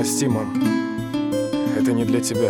Прости, мам. Это не для тебя.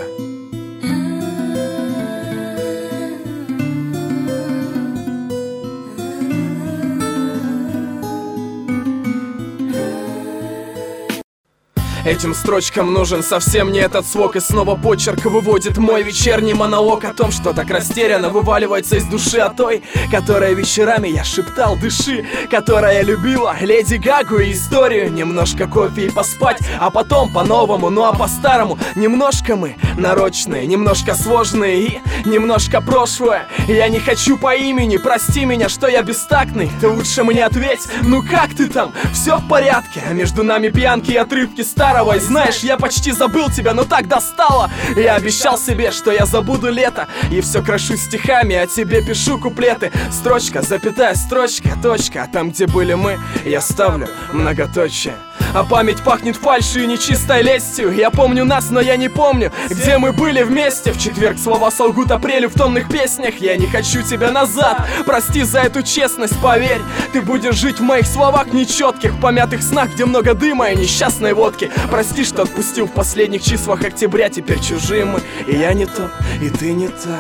Этим строчкам нужен совсем не этот слог. И снова почерк выводит мой вечерний монолог о том, что так растерянно вываливается из души. О той, которая вечерами я шептал «дыши», которая любила Леди Гагу и историю. Немножко кофе и поспать, а потом по-новому, ну а по-старому. Немножко мы нарочные, немножко сложные и немножко прошлое. Я не хочу по имени, прости меня, что я бестактный. Ты лучше мне ответь, ну как ты там? Все в порядке? А между нами пьянки и отрывки старого. И знаешь, я почти забыл тебя, но так достало. Я обещал себе, что я забуду лето, и все крашу стихами, а тебе пишу куплеты. Строчка, запятая, строчка, точка. А там, где были мы, я ставлю многоточие. А память пахнет фальшью и нечистой лестью. Я помню нас, но я не помню, где мы были вместе. В четверг слова солгут апрелю в томных песнях. Я не хочу тебя назад, прости за эту честность, поверь. Ты будешь жить в моих словах нечетких, в помятых снах, где много дыма и несчастной водки. Прости, что отпустил в последних числах октября. Теперь чужие мы, и я не тот, и ты не та.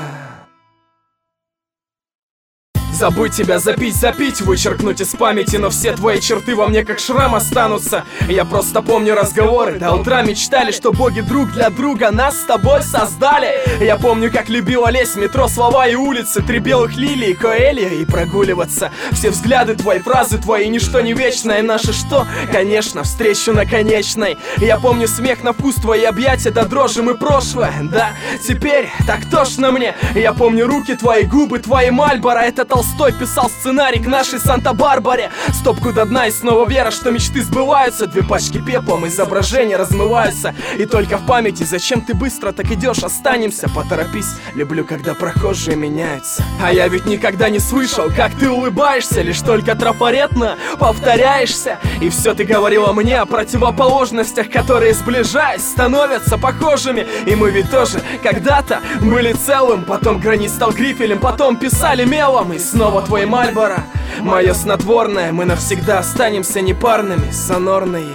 Забыть тебя, запить, вычеркнуть из памяти. Но все твои черты во мне как шрам останутся. Я просто помню разговоры, до утра мечтали, что боги друг для друга нас с тобой создали. Я помню, как любила лезть в метро, слова и улицы, 3 белых лилии, Коэлья и прогуливаться. Все взгляды твои, фразы твои, ничто не вечное. Наше что? Конечно, встречу на конечной. Я помню смех на вкус, твои объятия до дрожи, мы прошлое. Да, теперь так тошно мне. Я помню руки твои, губы твои, Мальборо. Это Толстой писал сценарий к нашей Санта-Барбаре. Стопку до дна и снова вера, что мечты сбываются. 2 пачки пеплом, изображения размываются. И только в памяти, зачем ты быстро так идешь? Останемся, поторопись, люблю, когда прохожие меняются. А я ведь никогда не слышал, как ты улыбаешься, лишь только трафаретно повторяешься. И все ты говорила мне о противоположностях, которые, сближаясь, становятся похожими. И мы ведь тоже когда-то были целым. Потом гранит стал грифелем, потом писали мелом. И снова твой Мальборо, мое снотворное. Мы навсегда останемся непарными, сонорные.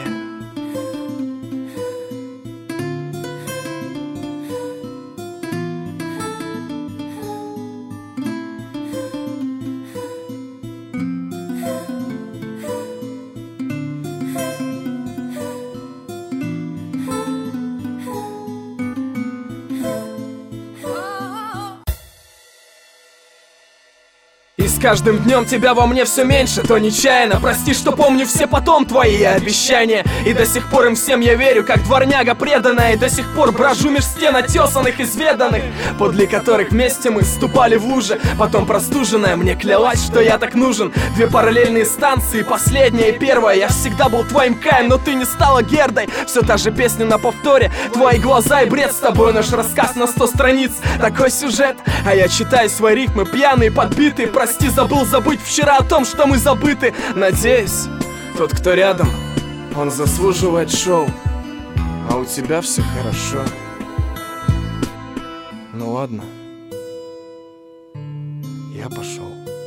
И с каждым днем тебя во мне все меньше, то нечаянно. Прости, что помню все потом твои обещания. И до сих пор им всем я верю, как дворняга преданная. И до сих пор брожу меж стен отесанных, изведанных, подле которых вместе мы ступали в лужи. Потом простуженная мне клялась, что я так нужен. 2 параллельные станции, последняя и первая. Я всегда был твоим Каем, но ты не стала Гердой. Все та же песня на повторе, твои глаза и бред. С тобой наш рассказ на 100 страниц, такой сюжет. А я читаю свои рифмы, пьяные, подбитые. Прости, забыл забыть вчера о том, что мы забыты. Надеюсь, тот, кто рядом, он заслуживает шоу. А у тебя все хорошо. Ну ладно, я пошел.